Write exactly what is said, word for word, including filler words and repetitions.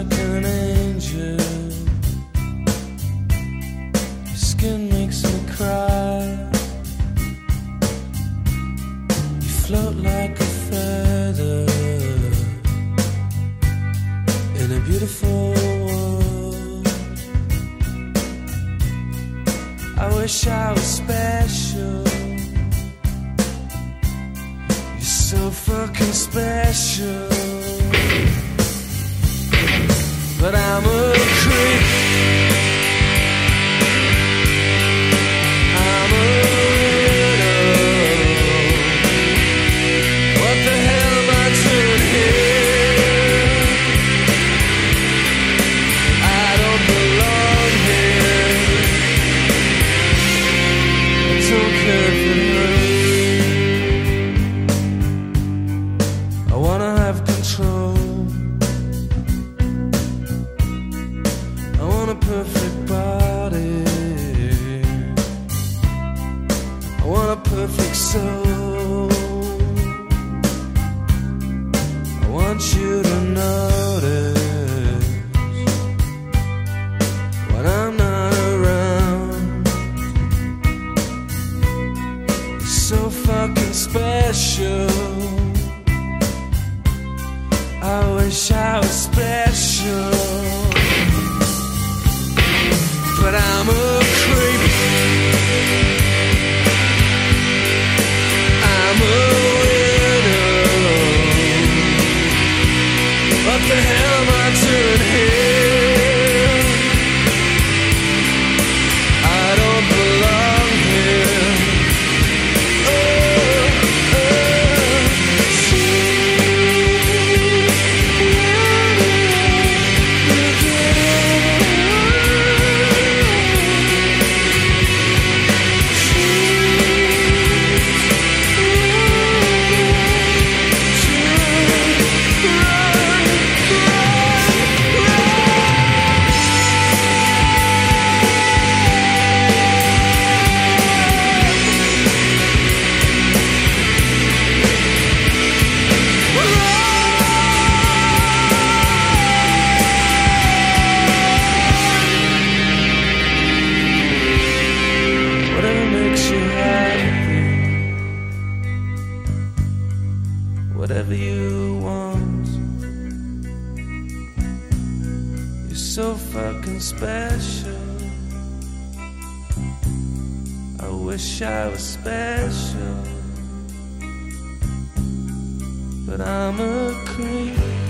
like an angel. Your skin makes me cry. You float like a feather in a beautiful world. I wish I was special. You're so fucking special. But I'm a creep. I'm a widow. What the hell am I doing here? I don't belong here. I don't care if it hurts. I wanna have control. I want a perfect body. I want a perfect soul. I want you to notice when I'm not around. You're so fucking special. I wish I was special. But I'm a creep. I'm a widow. What the hell am I doing here? I don't belong here. Oh, whatever you want. You're so fucking special. I wish I was special, but I'm a creep.